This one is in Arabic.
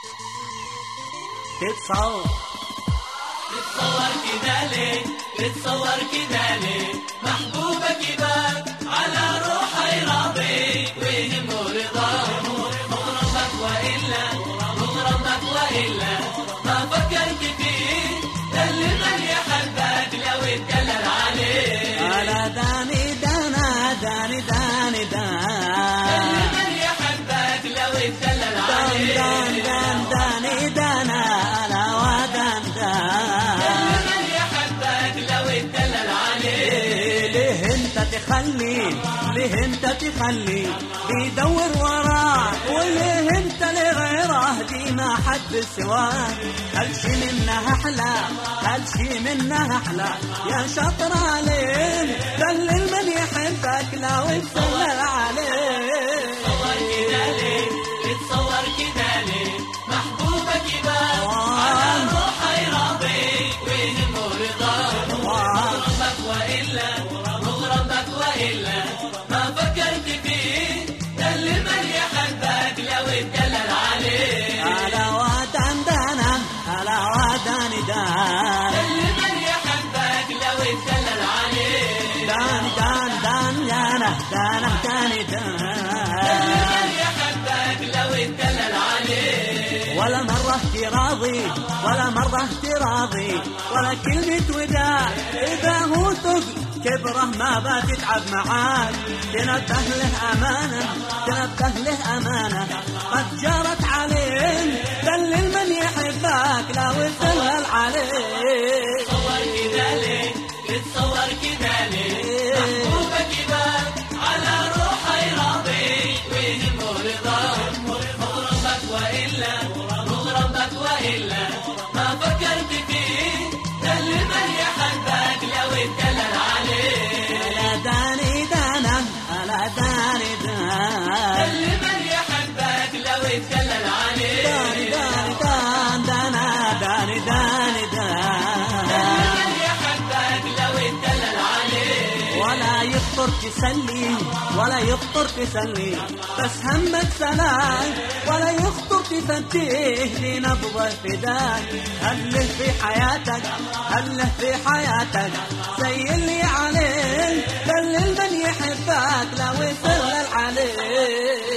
تتصور كده ليه، تتصور كده ليه، محبوبك يبات على روحي راضي ويهمه رضاه، مغرمك وإلا مغرمك وإلا ما فكرت فيه، ده اللي من يحبك لو اتدلل عليه. على داني دانا داني داني دان، اللي من يحبك لو اتدلل عليه. دان دان داني دانا على ودان دان، اللي من يحبك لو اتدلل عليه. ليه انت تخلي، ليه انت تخلي بيدور وراك، وليه انت لغيره دي ما حد سواك. هل شي منها احلى، هل شي منها احلى يا شطر عليه، دلل من يحبك لو اتدلل عليه. تصور كده ليه، تتصور كده ليه، محبوبك يبات على روحي راضي ويهمه رضاه، مغرمك وإلا مغرمك وإلا ما فكرت فيه، ده اللي من يحبك لو اتدلل عليه. على ودان دانا على ودان دان، اللي من يحبك لو اتدلل عليه. دان دان دان دانا دانا داني دان، من يحبك لو اتدلل عليه. ولا مرة اعتراضي ولا مرة اعتراضي ولا كلمة وداع، إذا هو ثقل كبره ما بتتعب معاك. تنبه له أمانة، تنبه له أمانة قد جرت عليه، دلل من يحبك لو اتدلل عليه. تصور كده ليه، تتصور كده ليه، محبوبك يبات على روحي راضي ويهمه رضاه، مغرمك وإلا مغرمك وإلا ما فكرت فيه، ده اللي من يحبك لو اتدلل عليه. على داني دانا على داني دان، اللي من يحبك لو اتدلل عليه. داني داني دان دانا داني داني دان، من يحبك لو اتدلل عليه. ولا يخطر تسلي ولا يخطر تسلي، بس همك سلاك، ولا يخطر تفتيه لنبضة فداك. هله في حياتك، هله في حياتك زي اللي عليه، دلل من يحبك لو اتدلل عليه.